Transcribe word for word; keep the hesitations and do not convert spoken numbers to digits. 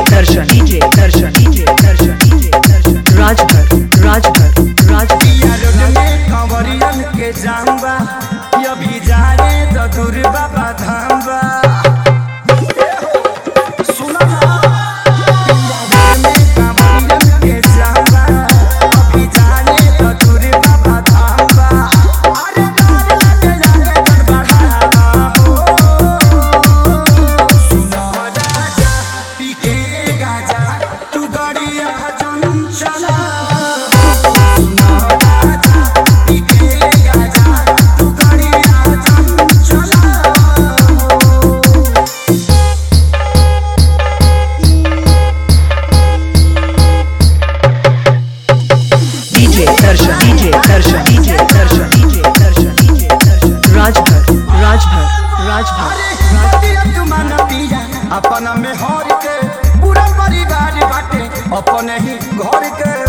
दर्शन डीजे दर्शन डीजे दर्शन डीजे दर्शन राजभर राजभर राजभर कंवरियन के जाऊंगा अभी जा रे तो दूर बाबा धामबा दर्शन डीजे दर्शन डीजे दर्शन डीजे दर्शन डीजे दर्शन राजभर राजभर राजभर अपन में हर के पूरा परिवार बाटे अपन ही घर के